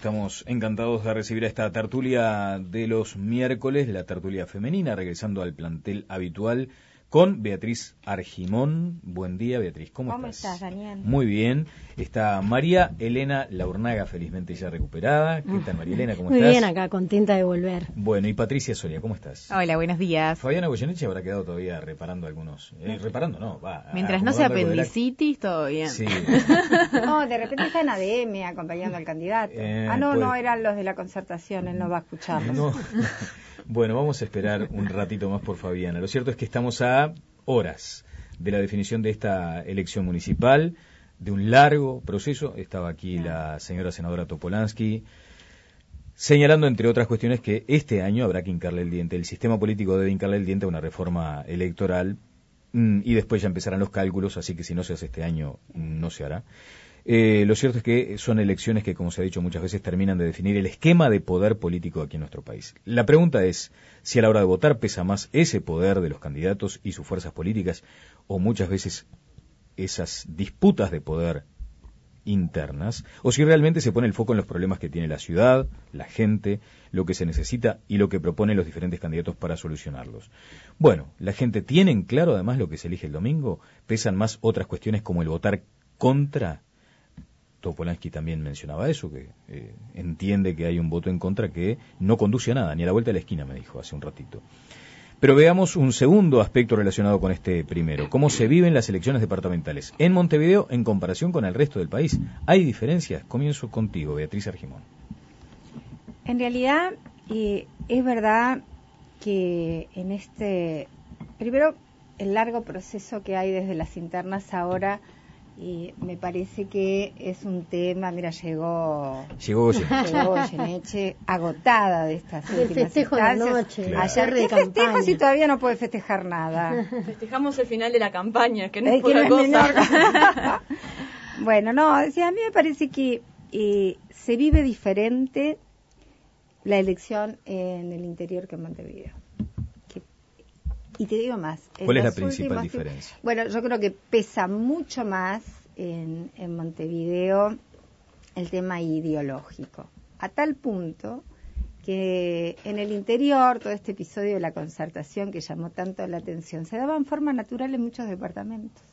Estamos encantados de recibir a esta tertulia de los miércoles, la tertulia femenina, regresando al plantel habitual con Beatriz Argimón. Buen día, Beatriz, ¿cómo estás? ¿Cómo estás, Daniel? Muy bien. Está María Elena Laurnaga, felizmente ya recuperada. ¿Qué tal, María Elena? ¿Cómo estás? Muy bien acá, contenta de volver. Bueno, y Patricia Soria, ¿cómo estás? Hola, buenos días. Fabiana Goyeneche habrá quedado todavía reparando algunos... Mientras no sea apendicitis, todo bien. Sí. No, de repente está en ADM acompañando al candidato. No, eran los de la concertación, él no va a escucharlos. No. Bueno, vamos a esperar un ratito más por Fabiana. Lo cierto es que estamos a horas de la definición de esta elección municipal, de un largo proceso. Estaba aquí la señora senadora Topolansky señalando, entre otras cuestiones, que este año habrá que hincarle el diente. El sistema político debe hincarle el diente a una reforma electoral y después ya empezarán los cálculos, así que si no se hace este año, no se hará. Lo cierto es que son elecciones que, como se ha dicho muchas veces, terminan de definir el esquema de poder político aquí en nuestro país. La pregunta es si a la hora de votar pesa más ese poder de los candidatos y sus fuerzas políticas, o muchas veces esas disputas de poder internas, o si realmente se pone el foco en los problemas que tiene la ciudad, la gente, lo que se necesita y lo que proponen los diferentes candidatos para solucionarlos. Bueno, la gente tiene en claro además lo que se elige el domingo. Pesan más otras cuestiones como el votar contra. Topolansky también mencionaba eso, que entiende que hay un voto en contra que no conduce a nada, ni a la vuelta de la esquina, me dijo hace un ratito. Pero veamos un segundo aspecto relacionado con este primero. ¿Cómo se viven las elecciones departamentales en Montevideo en comparación con el resto del país? ¿Hay diferencias? Comienzo contigo, Beatriz Argimón. En realidad, es verdad que en primero, el largo proceso que hay desde las internas ahora, y me parece que es un tema, mira, llegó Goyeneche agotada de estas últimas festejo de la instancias. noche, claro. Ayer, ¿qué festejo si todavía no puede festejar nada? Festejamos el final de la campaña, que no es poca cosa. Bueno, no, a mí me parece que se vive diferente la elección en el interior que en Montevideo. Y te digo más. ¿Cuál es la principal diferencia? Bueno, yo creo que pesa mucho más en Montevideo el tema ideológico. A tal punto que en el interior, todo este episodio de la concertación que llamó tanto la atención, se daba en forma natural en muchos departamentos.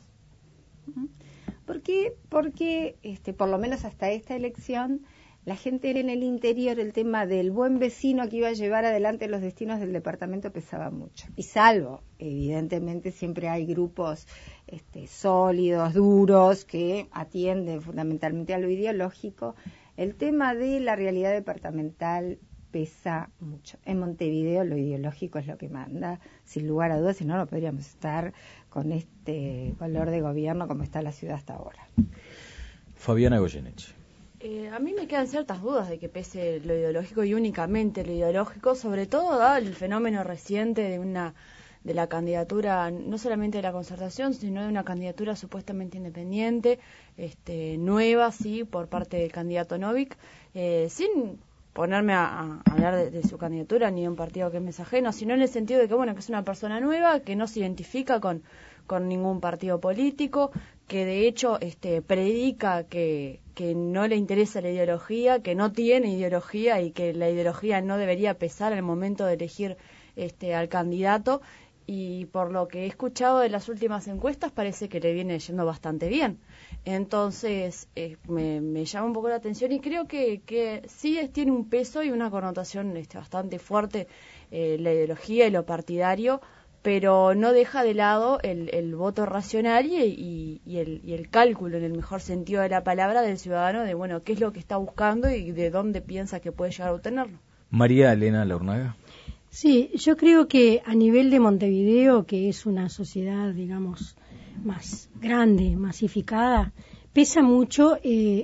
¿Por qué? Porque, por lo menos hasta esta elección, la gente era en el interior, el tema del buen vecino que iba a llevar adelante los destinos del departamento pesaba mucho. Y salvo, evidentemente, siempre hay grupos sólidos, duros, que atienden fundamentalmente a lo ideológico, el tema de la realidad departamental pesa mucho. En Montevideo lo ideológico es lo que manda, sin lugar a dudas, si no, no podríamos estar con este color de gobierno como está la ciudad hasta ahora. Fabiana Goyeneche. A mí me quedan ciertas dudas de que pese lo ideológico y únicamente lo ideológico, sobre todo dado el fenómeno reciente de la candidatura, no solamente de la concertación, sino de una candidatura supuestamente independiente, nueva, sí, por parte del candidato Novik, sin ponerme a hablar de su candidatura ni de un partido que me es ajeno, sino en el sentido de que, bueno, que es una persona nueva, que no se identifica con ningún partido político, que de hecho predica que no le interesa la ideología, que no tiene ideología y que la ideología no debería pesar al momento de elegir al candidato, y por lo que he escuchado de las últimas encuestas parece que le viene yendo bastante bien. Entonces me llama un poco la atención y creo que sí tiene un peso y una connotación bastante fuerte la ideología y lo partidario, pero no deja de lado el voto racional y el cálculo, en el mejor sentido de la palabra, del ciudadano, de bueno, qué es lo que está buscando y de dónde piensa que puede llegar a obtenerlo. María Elena Laurnaga. Sí, yo creo que a nivel de Montevideo, que es una sociedad, digamos, más grande, masificada, pesa mucho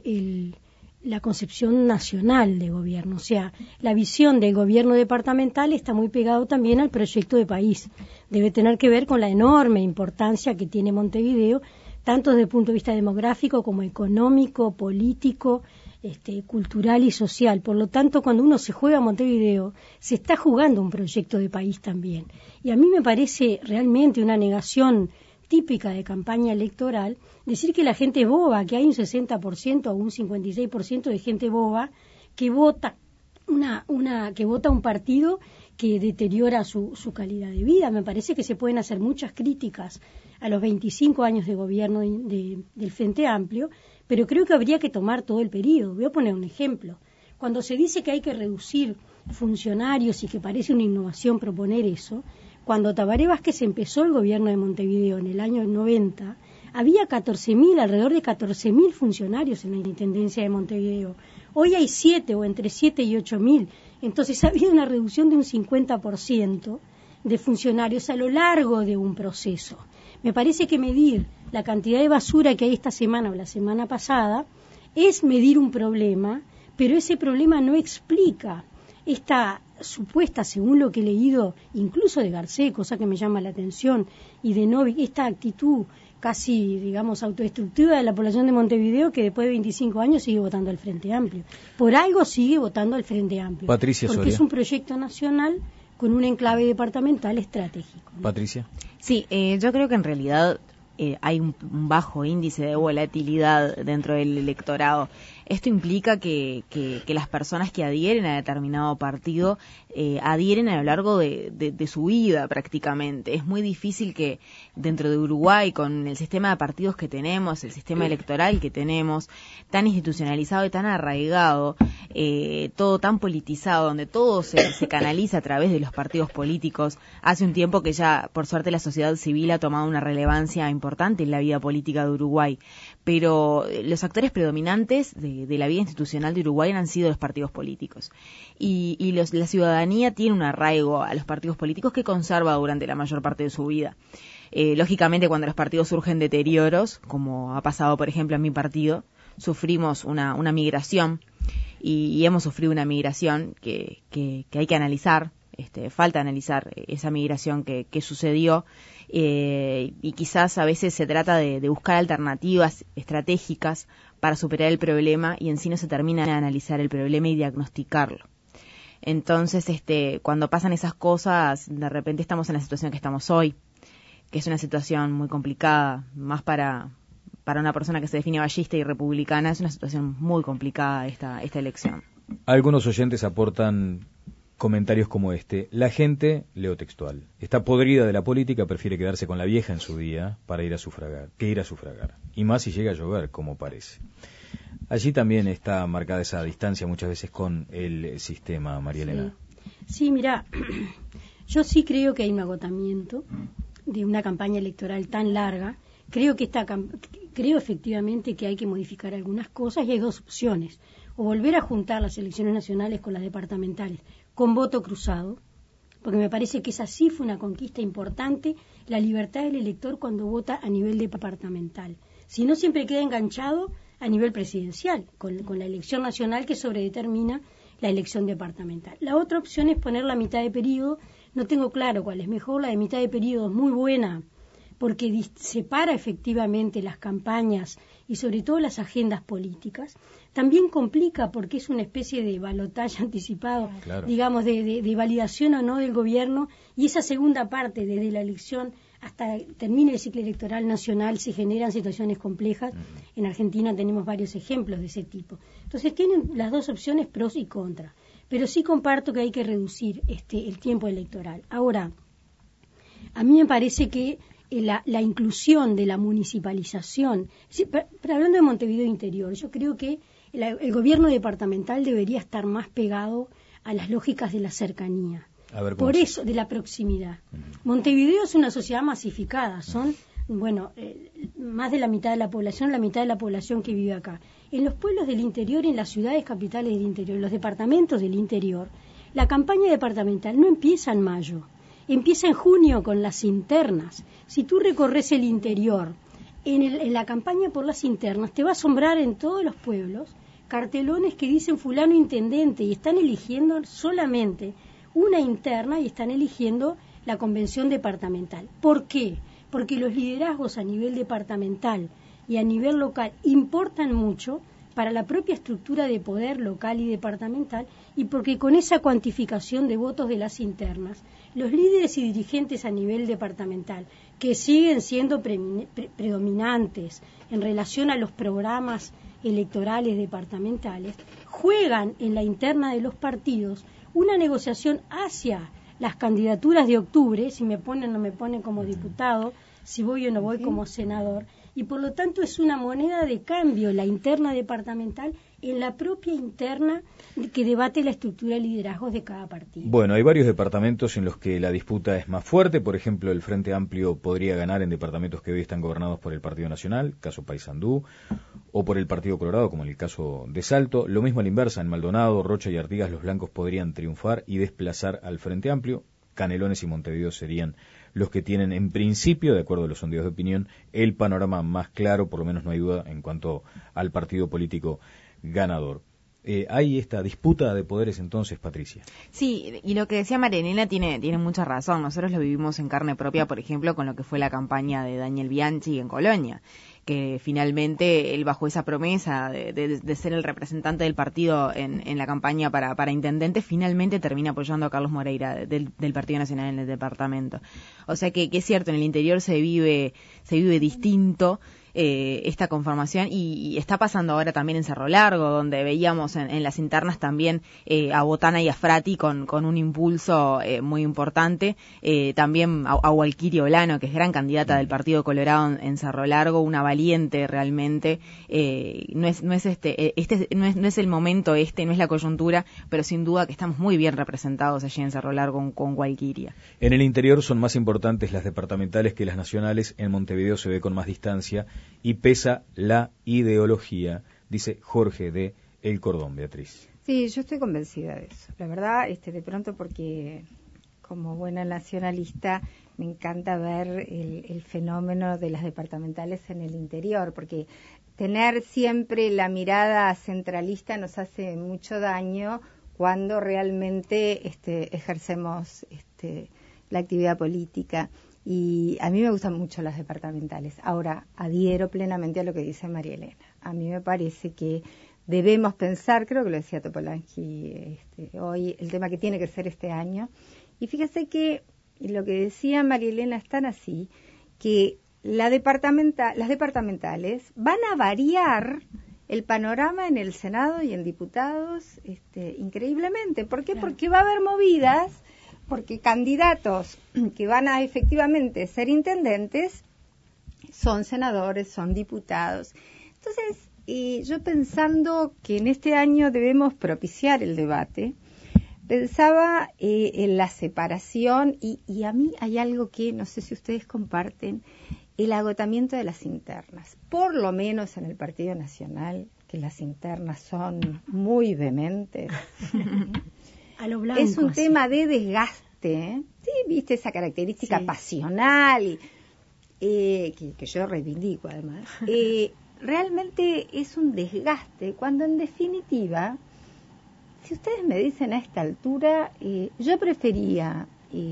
la concepción nacional de gobierno. O sea, la visión del gobierno departamental está muy pegado también al proyecto de país. Debe tener que ver con la enorme importancia que tiene Montevideo, tanto desde el punto de vista demográfico como económico, político, cultural y social. Por lo tanto, cuando uno se juega a Montevideo, se está jugando un proyecto de país también. Y a mí me parece realmente una negación típica de campaña electoral decir que la gente es boba, que hay un 60% o un 56% de gente boba que vota que vota un partido que deteriora su calidad de vida. Me parece que se pueden hacer muchas críticas a los 25 años de gobierno del Frente Amplio, pero creo que habría que tomar todo el periodo. Voy a poner un ejemplo. Cuando se dice que hay que reducir funcionarios y que parece una innovación proponer eso, cuando Tabaré Vázquez empezó el gobierno de Montevideo en el año 90, había alrededor de 14.000 funcionarios en la Intendencia de Montevideo. Hoy hay 7 o entre 7 y 8.000. Entonces ha habido una reducción de un 50% de funcionarios a lo largo de un proceso. Me parece que medir la cantidad de basura que hay esta semana o la semana pasada es medir un problema, pero ese problema no explica esta supuesta, según lo que he leído, incluso de Garcés, cosa que me llama la atención, y de Novik, esta actitud casi, digamos, autodestructiva de la población de Montevideo, que después de 25 años sigue votando al Frente Amplio. Por algo sigue votando al Frente Amplio. Patricia porque Soria. Es un proyecto nacional con un enclave departamental estratégico, ¿no? Patricia. Sí, yo creo que en realidad hay un bajo índice de volatilidad dentro del electorado. Esto implica que las personas que adhieren a determinado partido adhieren a lo largo de su vida prácticamente. Es muy difícil que dentro de Uruguay, con el sistema de partidos que tenemos, el sistema electoral que tenemos, tan institucionalizado y tan arraigado, todo tan politizado, donde todo se canaliza a través de los partidos políticos, hace un tiempo que ya, por suerte, la sociedad civil ha tomado una relevancia importante en la vida política de Uruguay. Pero los actores predominantes de la vida institucional de Uruguay han sido los partidos políticos. Y la ciudadanía tiene un arraigo a los partidos políticos que conserva durante la mayor parte de su vida. Lógicamente, cuando los partidos surgen deterioros, como ha pasado, por ejemplo, en mi partido, sufrimos una migración y hemos sufrido una migración que hay que analizar. Falta analizar esa migración que sucedió y quizás a veces se trata de buscar alternativas estratégicas para superar el problema y en sí no se termina de analizar el problema y diagnosticarlo. Entonces, cuando pasan esas cosas, de repente estamos en la situación que estamos hoy, que es una situación muy complicada, más para una persona que se define ballista y republicana, es una situación muy complicada esta elección. Algunos oyentes aportan comentarios como este: la gente, leo textual, está podrida de la política, prefiere quedarse con la vieja en su día para ir a sufragar, y más si llega a llover, como parece. Allí también está marcada esa distancia muchas veces con el sistema, María Elena. Sí, mira, yo sí creo que hay un agotamiento de una campaña electoral tan larga. Creo efectivamente que hay que modificar algunas cosas y hay dos opciones: o volver a juntar las elecciones nacionales con las departamentales con voto cruzado, porque me parece que esa sí fue una conquista importante, la libertad del elector cuando vota a nivel departamental. Si no, siempre queda enganchado a nivel presidencial, con la elección nacional que sobredetermina la elección departamental. La otra opción es poner la mitad de periodo. No tengo claro cuál es mejor. La de mitad de periodo es muy buena porque separa efectivamente las campañas y sobre todo las agendas políticas. También complica porque es una especie de balotaje anticipado, claro, digamos, de validación o no del gobierno, y esa segunda parte, desde la elección hasta termine el ciclo electoral nacional, se generan situaciones complejas. En Argentina tenemos varios ejemplos de ese tipo. Entonces tienen las dos opciones, pros y contras. Pero sí comparto que hay que reducir el tiempo electoral. Ahora, a mí me parece que la inclusión de la municipalización, pero hablando de Montevideo Interior, yo creo que el gobierno departamental debería estar más pegado a las lógicas de la cercanía. Por eso, de la proximidad. Montevideo es una sociedad masificada, son, más de la mitad de la población que vive acá. En los pueblos del interior, en las ciudades capitales del interior, en los departamentos del interior, la campaña departamental no empieza en mayo, empieza en junio con las internas. Si tú recorres el interior, en la campaña por las internas, te va a asombrar en todos los pueblos cartelones que dicen fulano intendente y están eligiendo solamente una interna y están eligiendo la convención departamental. ¿Por qué? Porque los liderazgos a nivel departamental y a nivel local importan mucho para la propia estructura de poder local y departamental, y porque con esa cuantificación de votos de las internas, los líderes y dirigentes a nivel departamental, que siguen siendo predominantes en relación a los programas electorales departamentales, juegan en la interna de los partidos una negociación hacia las candidaturas de octubre, si me ponen o no me ponen como diputado, si voy o no voy como senador, y por lo tanto es una moneda de cambio la interna departamental en la propia interna que debate la estructura de liderazgos de cada partido. Bueno, hay varios departamentos en los que la disputa es más fuerte. Por ejemplo, el Frente Amplio podría ganar en departamentos que hoy están gobernados por el Partido Nacional, caso Paysandú, o por el Partido Colorado, como en el caso de Salto. Lo mismo a la inversa, en Maldonado, Rocha y Artigas los blancos podrían triunfar y desplazar al Frente Amplio. Canelones y Montevideo serían los que tienen, en principio, de acuerdo a los sondeos de opinión, el panorama más claro, por lo menos no hay duda, en cuanto al partido político ganador. Hay esta disputa de poderes entonces, Patricia. Sí, y lo que decía María Elena tiene mucha razón. Nosotros lo vivimos en carne propia, por ejemplo, con lo que fue la campaña de Daniel Bianchi en Colonia, que finalmente él bajo esa promesa de ser el representante del partido en la campaña para intendente, finalmente termina apoyando a Carlos Moreira del Partido Nacional en el departamento. O sea que es cierto, en el interior se vive distinto esta conformación y está pasando ahora también en Cerro Largo, donde veíamos en las internas también a Botana y a Frati con un impulso muy importante, también a Walkiria Olano, que es gran candidata del Partido Colorado en Cerro Largo, una valiente realmente. No es el momento, no es la coyuntura, pero sin duda que estamos muy bien representados allí en Cerro Largo con Walkiria. En el interior son más importantes las departamentales que las nacionales. En Montevideo se ve con más distancia y pesa la ideología, dice Jorge de El Cordón. Beatriz. Sí, yo estoy convencida de eso. La verdad, de pronto porque como buena nacionalista me encanta ver el fenómeno de las departamentales en el interior, porque tener siempre la mirada centralista nos hace mucho daño cuando realmente ejercemos la actividad política. Y a mí me gustan mucho las departamentales. Ahora, adhiero plenamente a lo que dice María Elena. A mí me parece que debemos pensar, creo que lo decía Topolansky hoy, el tema que tiene que ser este año. Y fíjese que lo que decía María Elena es tan así, que las departamentales van a variar el panorama en el Senado y en diputados increíblemente. ¿Por qué? Claro. Porque va a haber movidas, porque candidatos que van a efectivamente ser intendentes son senadores, son diputados. Entonces, yo pensando que en este año debemos propiciar el debate, pensaba en la separación y a mí hay algo que no sé si ustedes comparten, el agotamiento de las internas. Por lo menos en el Partido Nacional, que las internas son muy vehementes. A lo blanco, es un tema de desgaste, ¿sí? ¿Viste? Esa característica pasional que yo reivindico además. Realmente es un desgaste cuando en definitiva, si ustedes me dicen a esta altura, yo prefería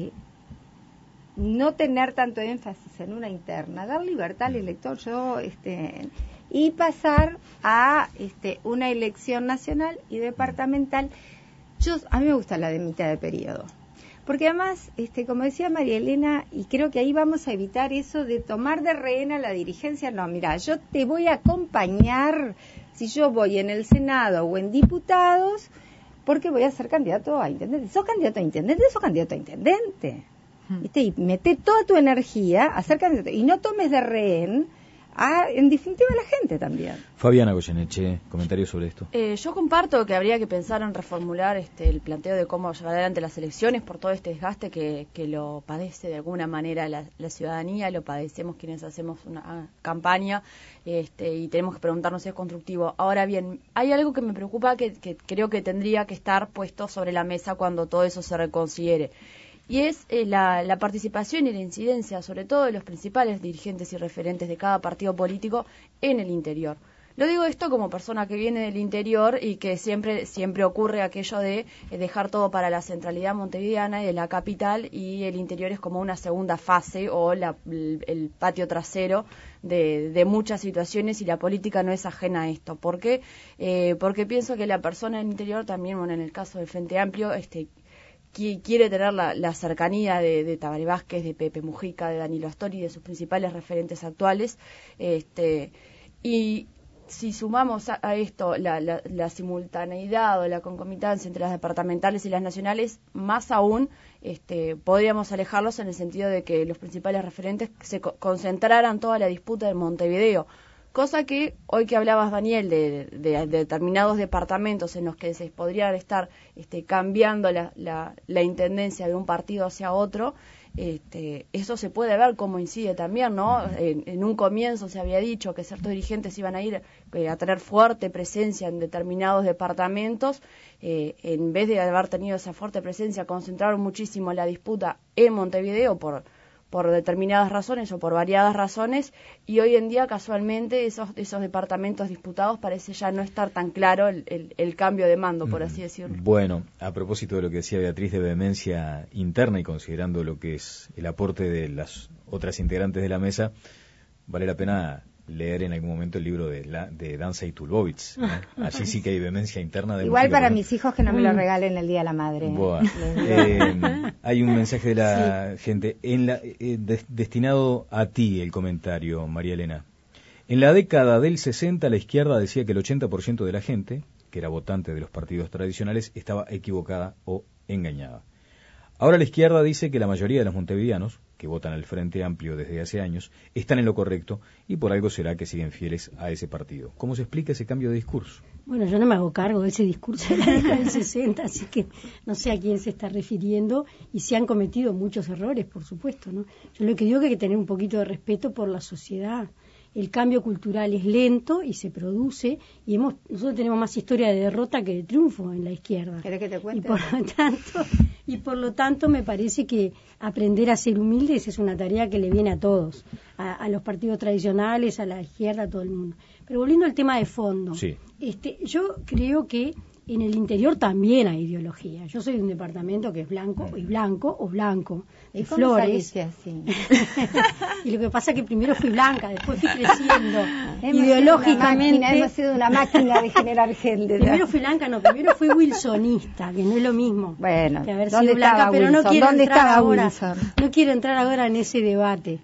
no tener tanto énfasis en una interna, dar libertad al elector y pasar a una elección nacional y departamental. A mí me gusta la de mitad de periodo, porque además, como decía María Elena, y creo que ahí vamos a evitar eso de tomar de rehén a la dirigencia. No, mira, yo te voy a acompañar si yo voy en el Senado o en diputados, porque voy a ser candidato a intendente. ¿Sos candidato a intendente? ¿Sos candidato a intendente? ¿Viste? Y mete toda tu energía a ser candidato, y no tomes de rehén en definitiva la gente también. Fabiana Goyeneche, comentarios sobre esto. Yo comparto que habría que pensar en reformular el planteo de cómo llevar adelante las elecciones por todo este desgaste que lo padece de alguna manera la ciudadanía, lo padecemos quienes hacemos una campaña y tenemos que preguntarnos si es constructivo. Ahora bien, hay algo que me preocupa que creo que tendría que estar puesto sobre la mesa cuando todo eso se reconsidere. Y es la participación y la incidencia, sobre todo de los principales dirigentes y referentes de cada partido político en el interior. Lo digo esto como persona que viene del interior y que siempre ocurre aquello de dejar todo para la centralidad montevideana y de la capital, y el interior es como una segunda fase o el patio trasero de muchas situaciones, y la política no es ajena a esto. ¿Por qué? Porque pienso que la persona del interior también, en el caso del Frente Amplio, quiere tener la cercanía de Tabaré Vázquez, de Pepe Mujica, de Danilo Astori, de sus principales referentes actuales, y si sumamos a esto la simultaneidad o la concomitancia entre las departamentales y las nacionales, más aún podríamos alejarlos en el sentido de que los principales referentes se concentraran toda la disputa en Montevideo. Cosa que, hoy que hablabas, Daniel, de determinados departamentos en los que se podría estar cambiando la intendencia de un partido hacia otro, eso se puede ver cómo incide también, ¿no? En un comienzo se había dicho que ciertos dirigentes iban a ir a tener fuerte presencia en determinados departamentos. En vez de haber tenido esa fuerte presencia, concentraron muchísimo la disputa en Montevideo por determinadas razones o por variadas razones, y hoy en día casualmente esos departamentos disputados parece ya no estar tan claro el cambio de mando, por así decirlo. Bueno, a propósito de lo que decía Beatriz de vehemencia interna y considerando lo que es el aporte de las otras integrantes de la mesa, vale la pena leer en algún momento el libro de Danza y Tulbovitz, ¿no? Allí sí que hay vehemencia interna. Igual para mis hijos que no me lo regalen el Día de la Madre. Hay un mensaje de la gente destinado a ti, el comentario, María Elena. En la década del 60 la izquierda decía que el 80% de la gente, que era votante de los partidos tradicionales, estaba equivocada o engañada. Ahora la izquierda dice que la mayoría de los montevideanos, que votan al Frente Amplio desde hace años, están en lo correcto y por algo será que siguen fieles a ese partido. ¿Cómo se explica ese cambio de discurso? Bueno, yo no me hago cargo de ese discurso de la década del 60, así que no sé a quién se está refiriendo y se han cometido muchos errores, por supuesto, ¿no? Yo lo que digo es que hay que tener un poquito de respeto por la sociedad. El cambio cultural es lento y se produce, y nosotros tenemos más historia de derrota que de triunfo en la izquierda. ¿Querés que te cuente? Y por lo tanto me parece que aprender a ser humildes es una tarea que le viene a todos, a los partidos tradicionales, a la izquierda, a todo el mundo. Pero volviendo al tema de fondo, sí. Yo creo que en el interior también hay ideología. Yo soy de un departamento que es blanco o blanco, de flores. Así? Y lo que pasa es que primero fui blanca, después fui creciendo ideológicamente. Hemos sido una máquina de generar gente. Primero fui blanca, primero fui wilsonista, que no es lo mismo. Bueno, que haber sido blanca, pero no quiero entrar ahora en ese debate.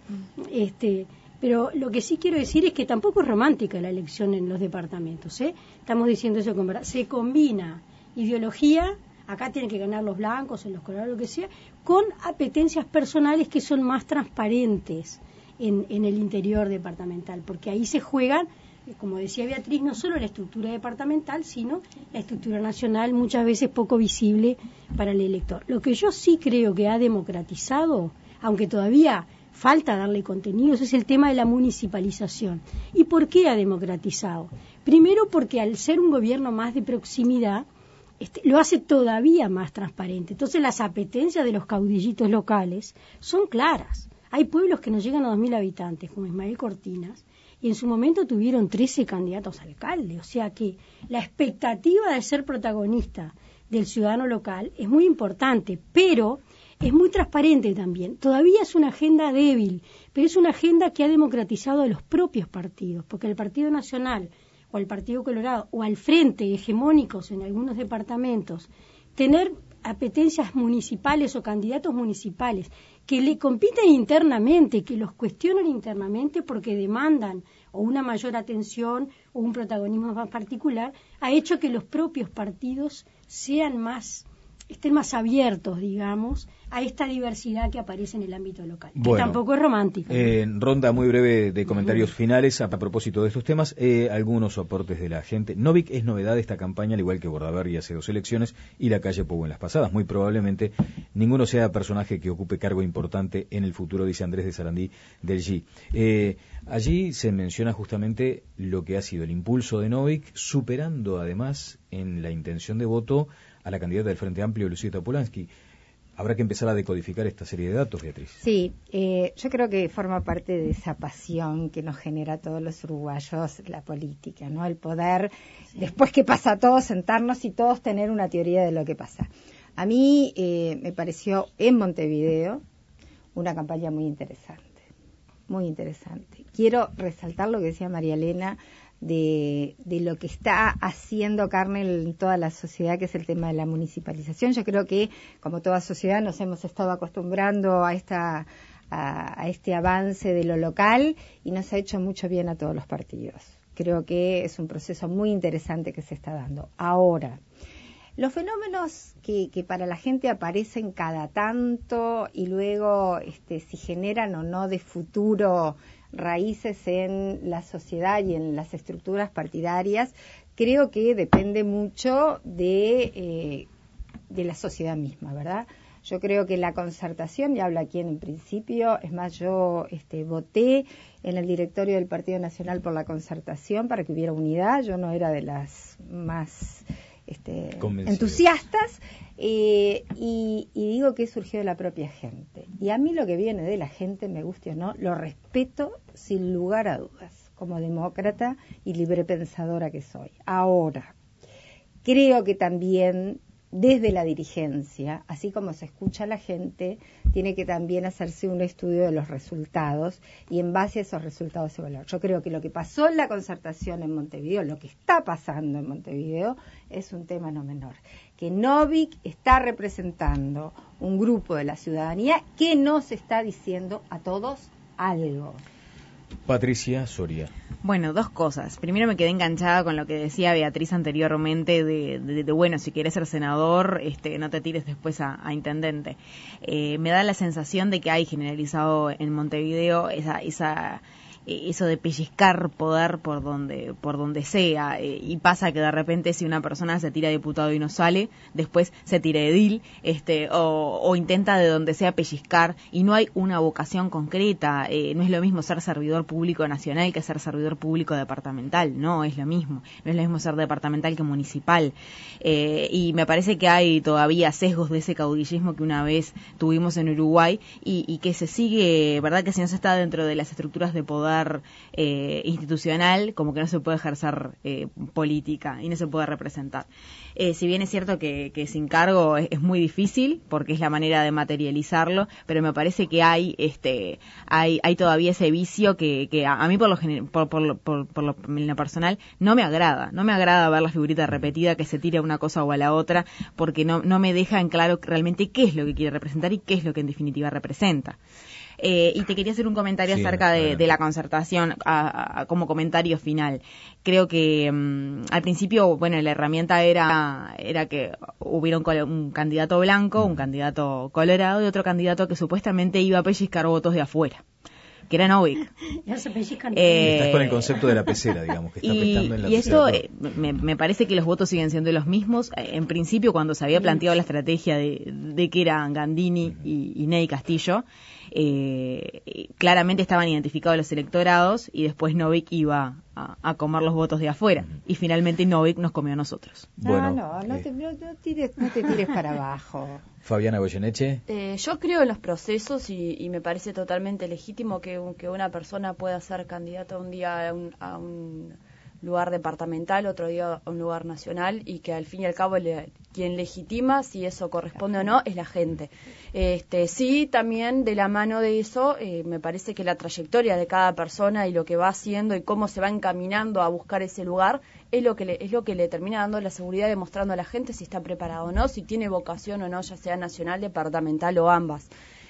Pero lo que sí quiero decir es que tampoco es romántica la elección en los departamentos, ¿eh? Estamos diciendo eso con verdad. Se combina ideología, acá tienen que ganar los blancos, en los colorados, lo que sea, con apetencias personales que son más transparentes en el interior departamental, porque ahí se juegan, como decía Beatriz, no solo la estructura departamental, sino la estructura nacional, muchas veces poco visible para el elector. Lo que yo sí creo que ha democratizado, aunque todavía falta darle contenidos, es el tema de la municipalización. ¿Y por qué ha democratizado? Primero porque al ser un gobierno más de proximidad, lo hace todavía más transparente. Entonces las apetencias de los caudillitos locales son claras. Hay pueblos que no llegan a 2.000 habitantes, como Ismael Cortinas, y en su momento tuvieron 13 candidatos a alcalde. O sea que la expectativa de ser protagonista del ciudadano local es muy importante, pero es muy transparente también. Todavía es una agenda débil, pero es una agenda que ha democratizado a los propios partidos, porque el Partido Nacional o el Partido Colorado o al frente hegemónicos en algunos departamentos, tener apetencias municipales o candidatos municipales que le compiten internamente, que los cuestionan internamente porque demandan o una mayor atención o un protagonismo más particular, ha hecho que los propios partidos estén más abiertos, digamos, a esta diversidad que aparece en el ámbito local, que tampoco es romántica. Ronda muy breve de comentarios finales a propósito de estos temas, algunos aportes de la gente. Novik es novedad de esta campaña, al igual que Bordaberry hace 2 elecciones y la calle Pou en las pasadas. Muy probablemente ninguno sea personaje que ocupe cargo importante en el futuro, dice Andrés de Sarandí del G. Allí se menciona justamente lo que ha sido el impulso de Novik, superando además en la intención de voto a la candidata del Frente Amplio, Lucía Topolansky. Habrá que empezar a decodificar esta serie de datos, Beatriz. Sí, yo creo que forma parte de esa pasión que nos genera a todos los uruguayos la política, ¿no? El poder, después que pasa todo, sentarnos y todos tener una teoría de lo que pasa. A mí me pareció en Montevideo una campaña muy interesante, muy interesante. Quiero resaltar lo que decía María Elena de lo que está haciendo carne en toda la sociedad, que es el tema de la municipalización. Yo creo que, como toda sociedad, nos hemos estado acostumbrando a este avance de lo local y nos ha hecho mucho bien a todos los partidos. creo que es un proceso muy interesante que se está dando. Ahora, los fenómenos que para la gente aparecen cada tanto y luego si generan o no de futuro raíces en la sociedad y en las estructuras partidarias, creo que depende mucho de la sociedad misma, ¿verdad? Yo creo que la concertación, y hablo aquí en principio, es más, yo voté en el directorio del Partido Nacional por la concertación para que hubiera unidad. Yo no era de las más entusiastas, y digo que surgió de la propia gente. Y a mí lo que viene de la gente, me guste o no, lo respeto sin lugar a dudas, como demócrata y librepensadora que soy. Ahora, creo que también desde la dirigencia, así como se escucha a la gente, tiene que también hacerse un estudio de los resultados y en base a esos resultados evaluar. Yo creo que lo que pasó en la concertación en Montevideo, lo que está pasando en Montevideo, es un tema no menor. Que Novik está representando un grupo de la ciudadanía que nos está diciendo a todos algo. Patricia Soria. Bueno, dos cosas. Primero me quedé enganchada con lo que decía Beatriz anteriormente de bueno, si quieres ser senador, no te tires después a intendente. Me da la sensación de que hay generalizado en Montevideo eso de pellizcar poder por donde sea, y pasa que de repente si una persona se tira diputado y no sale, después se tira edil, o intenta de donde sea pellizcar, y no hay una vocación concreta. No es lo mismo ser servidor público nacional que ser servidor público departamental, no es lo mismo ser departamental que municipal, y me parece que hay todavía sesgos de ese caudillismo que una vez tuvimos en Uruguay, y que se sigue, verdad, que si no se está dentro de las estructuras de poder institucional, como que no se puede ejercer política y no se puede representar. Si bien es cierto que sin cargo es muy difícil, porque es la manera de materializarlo, pero me parece que hay todavía ese vicio que a mí por lo personal no me agrada ver la figurita repetida que se tira a una cosa o a la otra, porque no me deja en claro realmente qué es lo que quiere representar y qué es lo que en definitiva representa. Y te quería hacer un comentario acerca de la concertación, como comentario final. Creo que al principio, bueno, la herramienta era que hubiera un candidato blanco, un candidato colorado y otro candidato que supuestamente iba a pellizcar votos de afuera, que era Novik. Estás con el concepto de la pecera, digamos, que está pescando en la pecera. Y esto me parece que los votos siguen siendo los mismos. En principio, cuando se había planteado la estrategia de que eran Gandini y Ney Castillo, claramente estaban identificados los electorados y después Novik iba a comer los votos de afuera, y finalmente Novik nos comió a nosotros. No te tires para abajo. Fabiana Goyeneche. Yo creo en los procesos y me parece totalmente legítimo que una persona pueda ser candidato un día a un lugar departamental, otro día a un lugar nacional, y que al fin y al cabo quien legitima si eso corresponde o no es la gente. Sí, también de la mano de eso, me parece que la trayectoria de cada persona y lo que va haciendo y cómo se va encaminando a buscar ese lugar es lo que le termina dando la seguridad, demostrando a la gente si está preparado o no, si tiene vocación o no, ya sea nacional, departamental o ambas.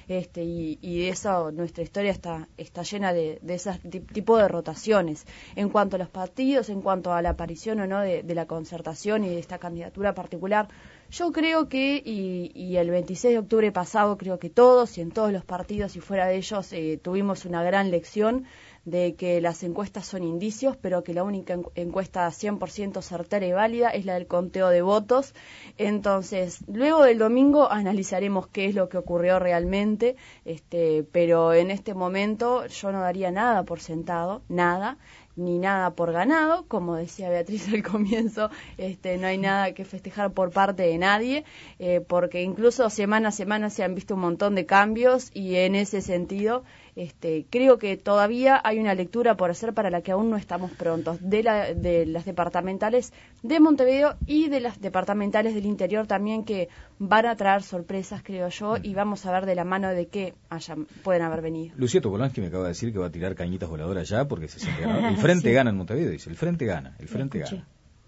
Y de eso nuestra historia está llena de ese tipo de rotaciones. En cuanto a los partidos, en cuanto a la aparición o no de la concertación y de esta candidatura particular, yo creo que, y el 26 de octubre pasado, creo que todos y en todos los partidos y fuera de ellos tuvimos una gran lección de que las encuestas son indicios, pero que la única encuesta 100% certera y válida es la del conteo de votos. Entonces, luego del domingo analizaremos qué es lo que ocurrió realmente, pero en este momento yo no daría nada por sentado, nada, ni nada por ganado, como decía Beatriz al comienzo, no hay nada que festejar por parte de nadie, porque incluso semana a semana se han visto un montón de cambios, y en ese sentido creo que todavía hay una lectura por hacer para la que aún no estamos prontos, de las departamentales de Montevideo y de las departamentales del interior también, que van a traer sorpresas, creo yo, y vamos a ver de la mano de qué pueden haber venido. Lucía Topolansky me acaba de decir que va a tirar cañitas voladoras ya porque se siente ganado. El frente gana en Montevideo, dice, el frente gana. Sí.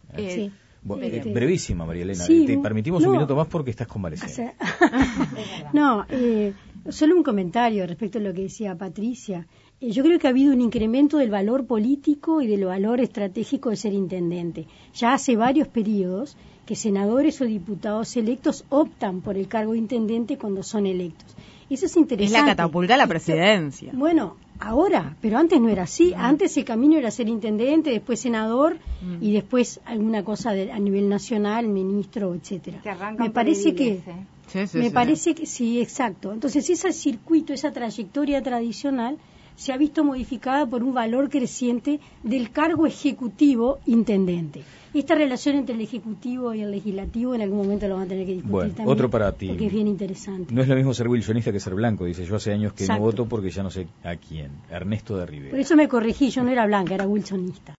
Brevísima, María Elena. Sí, te permitimos un minuto más porque estás convaleciente. Solo un comentario respecto a lo que decía Patricia. yo creo que ha habido un incremento del valor político y del valor estratégico de ser intendente. Ya hace varios periodos que senadores o diputados electos optan por el cargo de intendente cuando son electos. Eso es interesante. Es la catapulta a la presidencia. Bueno, ahora, pero antes no era así. Antes el camino era ser intendente, después senador y después alguna cosa a nivel nacional, ministro, etcétera. Me parece que parece que sí, exacto. Entonces ese circuito, esa trayectoria tradicional se ha visto modificada por un valor creciente del cargo ejecutivo intendente. Esta relación entre el ejecutivo y el legislativo en algún momento lo van a tener que discutir también. Otro para ti. Porque es bien interesante. No es lo mismo ser wilsonista que ser blanco, dice. Yo hace años que Exacto. no voto porque ya no sé a quién. Ernesto de Rivera. Por eso me corregí, yo no era blanca, era wilsonista.